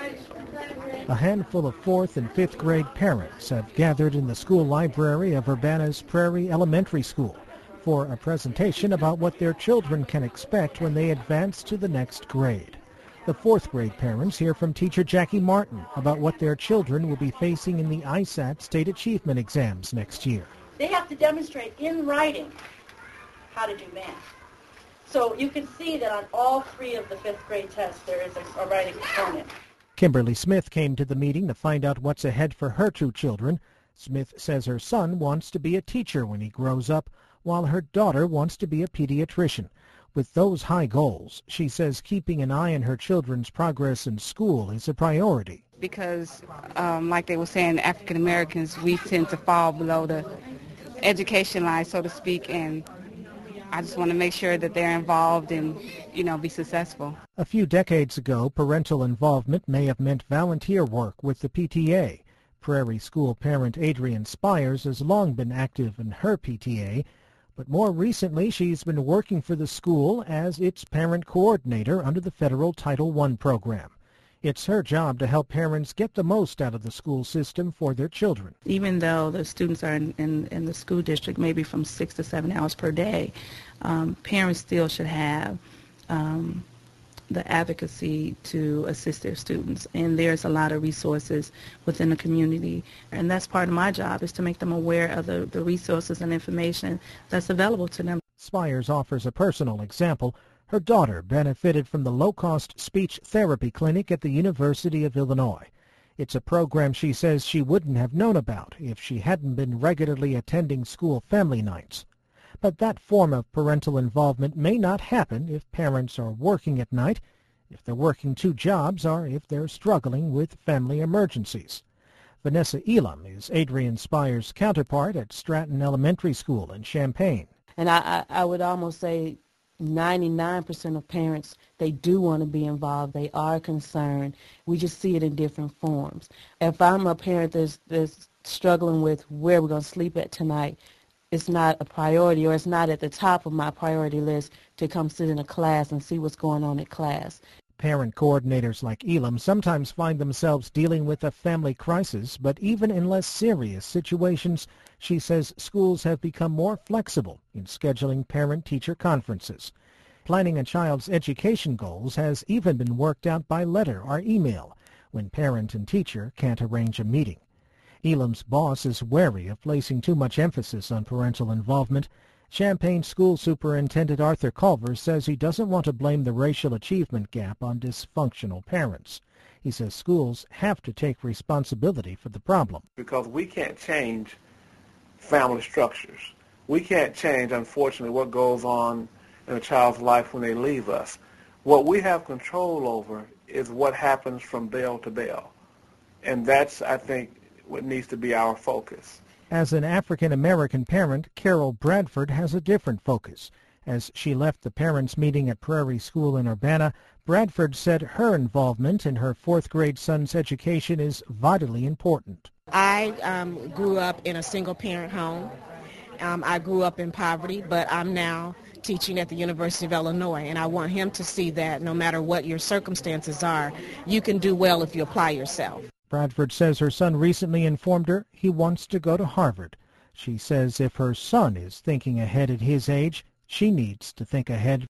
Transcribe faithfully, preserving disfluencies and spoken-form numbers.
A handful of fourth and fifth grade parents have gathered in the school library of Urbana's Prairie Elementary School for a presentation about what their children can expect when they advance to the next grade. The fourth grade parents hear from teacher Jackie Martin about what their children will be facing in the I S A T state achievement exams next year. They have to demonstrate in writing how to do math. So you can see that on all three of the fifth grade tests there is a, a writing component. Kimberly Smith came to the meeting to find out what's ahead for her two children. Smith says her son wants to be a teacher when he grows up, while her daughter wants to be a pediatrician. With those high goals, she says keeping an eye on her children's progress in school is a priority. Because, um, like they were saying, African Americans, we tend to fall below the education line, so to speak, and I just want to make sure that they're involved and, you know, be successful. A few decades ago, parental involvement may have meant volunteer work with the P T A. Prairie School parent Adrienne Spires has long been active in her P T A, but more recently she's been working for the school as its parent coordinator under the federal Title one program. It's her job to help parents get the most out of the school system for their children. Even though the students are in, in, in the school district maybe from six to seven hours per day, um, parents still should have um, the advocacy to assist their students. And there's a lot of resources within the community. And that's part of my job, is to make them aware of the, the resources and information that's available to them. Spires offers a personal example. Her daughter benefited from the low-cost speech therapy clinic at the University of Illinois. It's a program she says she wouldn't have known about if she hadn't been regularly attending school family nights. But that form of parental involvement may not happen if parents are working at night, if they're working two jobs, or if they're struggling with family emergencies. Vanessa Elam is Adrienne Spires' counterpart at Stratton Elementary School in Champaign. And I, I, I would almost say ninety-nine percent of parents, they do want to be involved. They are concerned. We just see it in different forms. If I'm a parent that's, that's struggling with where we're going to sleep at tonight, it's not a priority, or it's not at the top of my priority list to come sit in a class and see what's going on in class. Parent coordinators like Elam sometimes find themselves dealing with a family crisis, but even in less serious situations, she says schools have become more flexible in scheduling parent-teacher conferences. Planning a child's education goals has even been worked out by letter or email when parent and teacher can't arrange a meeting. Elam's boss is wary of placing too much emphasis on parental involvement. Champaign School Superintendent Arthur Culver says he doesn't want to blame the racial achievement gap on dysfunctional parents. He says schools have to take responsibility for the problem. Because we can't change family structures. We can't change, unfortunately, what goes on in a child's life when they leave us. What we have control over is what happens from bell to bell. And that's, I think, what needs to be our focus. As an African-American parent, Carol Bradford has a different focus. As she left the parents' meeting at Prairie School in Urbana, Bradford said her involvement in her fourth grade son's education is vitally important. I um, grew up in a single-parent home. Um, I grew up in poverty, but I'm now teaching at the University of Illinois, and I want him to see that no matter what your circumstances are, you can do well if you apply yourself. Bradford says her son recently informed her he wants to go to Harvard. She says if her son is thinking ahead at his age, she needs to think ahead